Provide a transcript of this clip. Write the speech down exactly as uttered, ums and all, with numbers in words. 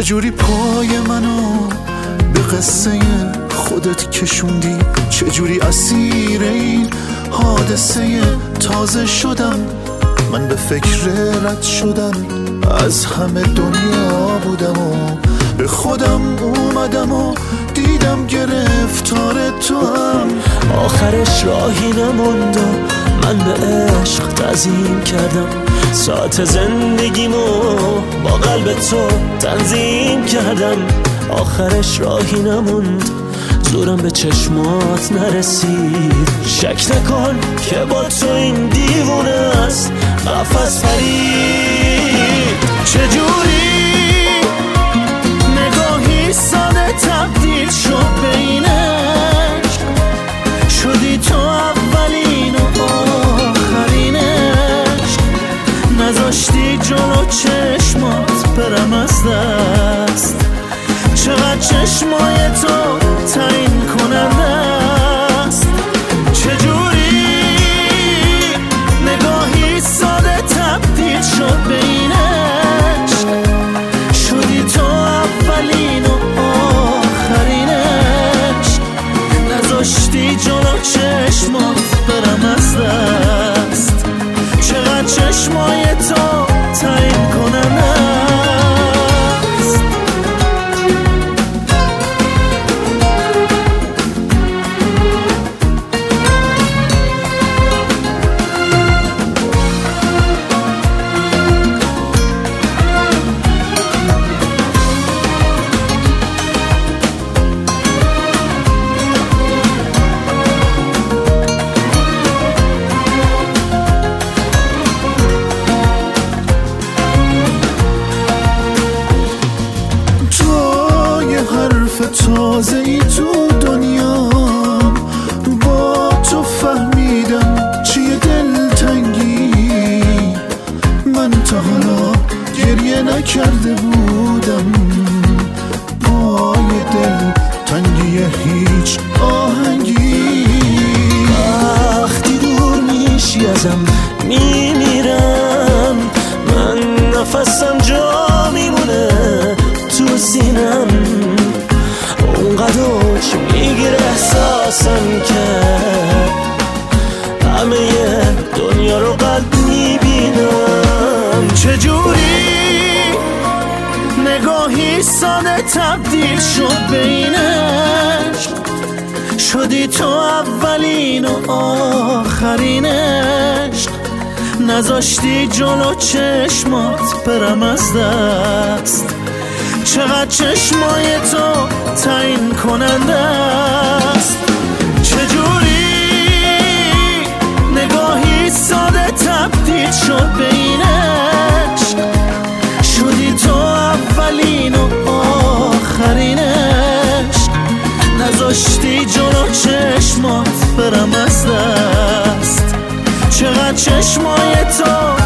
چجوری پای منو به قصه خودت کشوندی، چجوری اسیر این حادثه تازه شدم. من به فکر رد شدم از همه دنیا بودم و به خودم اومدم و دیدم گرفتار تو هم. آخرش راهی نموند و من به عشق تعظیم کردم، ساعت زندگیمو با قلب تو تنظیم کردم. آخرش راهی نموند، زورم به چشمات نرسید. شک نکن که با تو این دیوونه است قفس پرید. چجوری نگاهی ساده تبدیل شد به این عشق، شدی تو اولین و آخرین عشق. نذاشتی جلو چشمات برم از دست، چقدر چشمای تو تعیین کننده است. چجوری نگاهی ساده تبدیل شد به این عشق، شدی تو اولین و آخرین عشق. نذاشتی جلو چشمات برم از دست، چقدر چشمای تو تعیین کننده است. تازه ای تو دنیا با تو فهمیدم چیه دلتنگی. من تا حالا گریه نکرده بودم پای دل تنگی هیچ آهنگی. وقتی دور میشی ازم میمیرم، من نفسم جا میمونه تو سینم. اونقدر اوج میگیره احساسم که همه دنیا رو قد میبینم. چجوری نگاهی ساده تبدیل شد به این عشق، شدی تو اولین و آخرین عشق. نذاشتی جلو چشمات برم از دست، چقدر چشمای تو تعیین کننده است. چجوری نگاهی ساده تبدیل شد به این عشق، شدی تو اولین و آخرین عشق. نذاشتی جلو چشمات برم از دست، چقدر چشمای تو